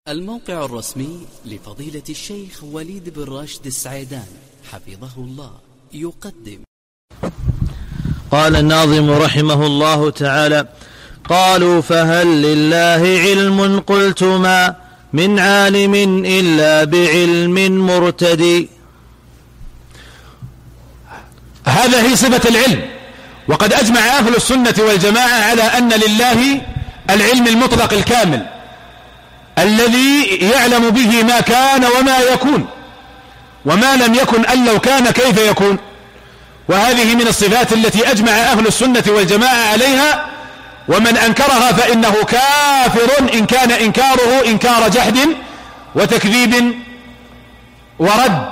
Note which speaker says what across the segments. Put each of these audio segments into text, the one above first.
Speaker 1: الموقع الرسمي لفضيلة الشيخ وليد بن راشد السعيدان حفظه الله يقدم.
Speaker 2: قال الناظم رحمه الله تعالى: قالوا فهل لله علم؟ قلت ما من عالم إلا بعلم مرتدي.
Speaker 3: هذا هي صفة العلم، وقد أجمع أهل السنة والجماعة على أن لله العلم المطلق الكامل الذي يعلم به ما كان وما يكون، وما لم يكن أن لو كان كيف يكون. وهذه من الصفات التي أجمع أهل السنة والجماعة عليها، ومن أنكرها فإنه كافر إن كان إنكاره إنكار جحد وتكذيب ورد.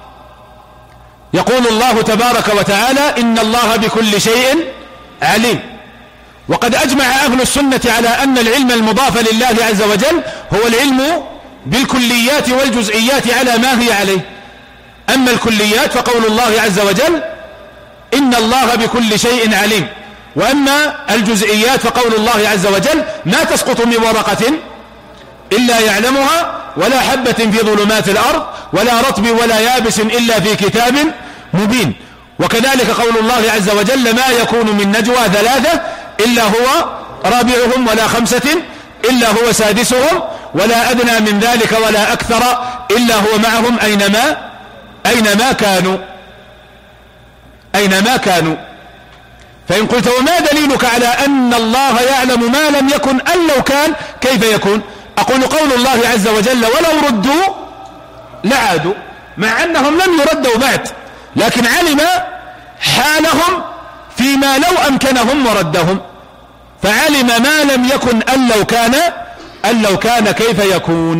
Speaker 3: يقول الله تبارك وتعالى: إن الله بكل شيء عليم. وقد أجمع أهل السنة على أن العلم المضاف لله عز وجل هو العلم بالكليات والجزئيات على ما هي عليه. أما الكليات فقول الله عز وجل: إن الله بكل شيء عليم. وأما الجزئيات فقول الله عز وجل: ما تسقط من ورقة إلا يعلمها، ولا حبة في ظلمات الأرض، ولا رطب ولا يابس إلا في كتاب مبين. وكذلك قول الله عز وجل: ما يكون من نجوى ثلاثة إلا هو رابعهم، ولا خمسة إلا هو سادسهم، ولا أدنى من ذلك ولا أكثر إلا هو معهم أينما كانوا. فإن قلت: وما دليلك على أن الله يعلم ما لم يكن أن لو كان كيف يكون؟ أقول: قول الله عز وجل: ولو ردوا لعادوا، مع أنهم لم يردوا بعد، لكن علم حالهم فيما لو أمكنهم وردهم، فعلم ما لم يكن أن لو كان كيف يكون.